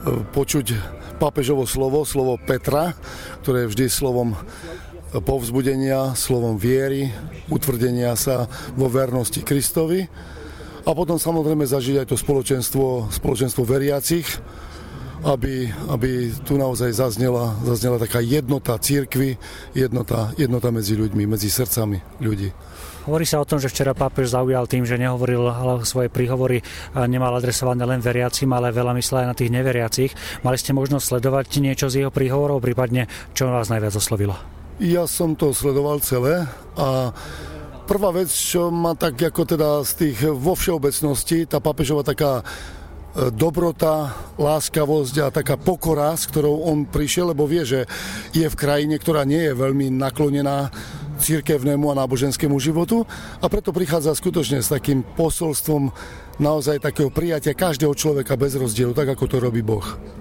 počuť pápežovo slovo Petra, ktoré je vždy slovom povzbudenia, slovom viery, utvrdenia sa vo vernosti Kristovi. A potom samozrejme zažiť aj to spoločenstvo veriacich, aby tu naozaj zaznela taká jednota cirkvi, jednota medzi ľuďmi, medzi srdcami ľudí. Hovorí sa o tom, že včera pápež zaujal tým, že nehovoril svoje príhovory, nemal adresované len veriacim, ale veľa myslel aj na tých neveriacich. Mali ste možnosť sledovať niečo z jeho príhovorov, prípadne čo vás najviac oslovilo? Ja som to sledoval celé a prvá vec, čo ma tak ako teda z tých vo všeobecnosti, tá pápežová taká dobrota, láskavosť a taká pokora, s ktorou on prišiel, lebo vie, že je v krajine, ktorá nie je veľmi naklonená cirkevnému a náboženskému životu a preto prichádza skutočne s takým posolstvom naozaj takého prijatia každého človeka bez rozdielu, tak ako to robí Boh.